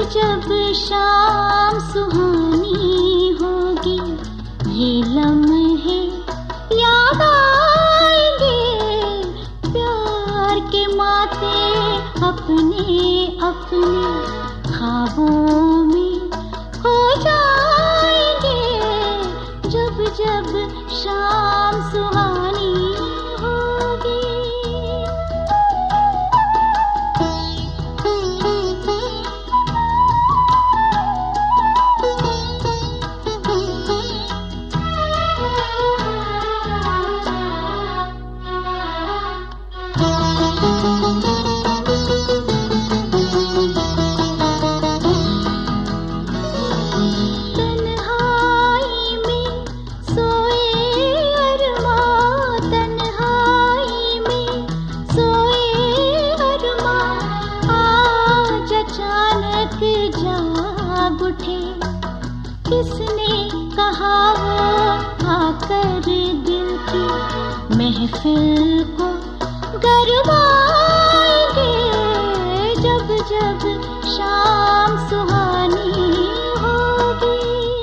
जब शाम सुहानी होगी, ये लम्हे याद आएंगे। प्यार के माते अपने अपने ख्वाबों में खो जाएंगे। जब जब शाम सुहानी होगी। जाग उठे, किसने कहा वो आकर दिल की महफिल को गरमाएंगे। जब जब शाम सुहानी होगी।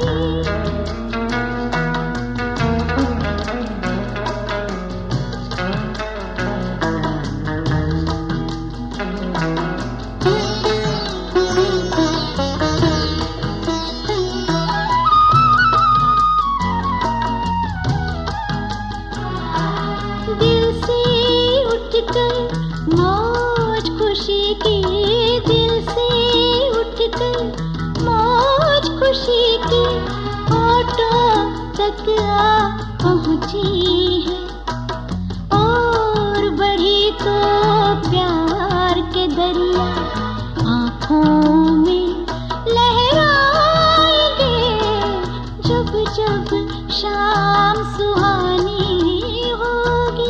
दिल से उठकर मौज खुशी की, दिल से उठकर मौज खुशी की होठों तक आ पहुंची है। और बढ़ी तो प्यार के दरिया आँखों में लहराएंगे। जब जब शाम सुहानी होगी।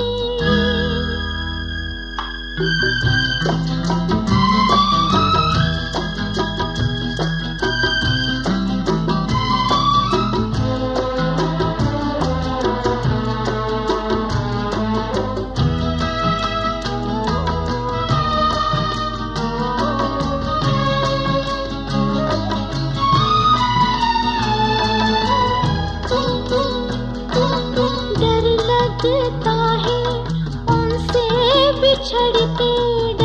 डर लगता है उनसे बिछड़ के,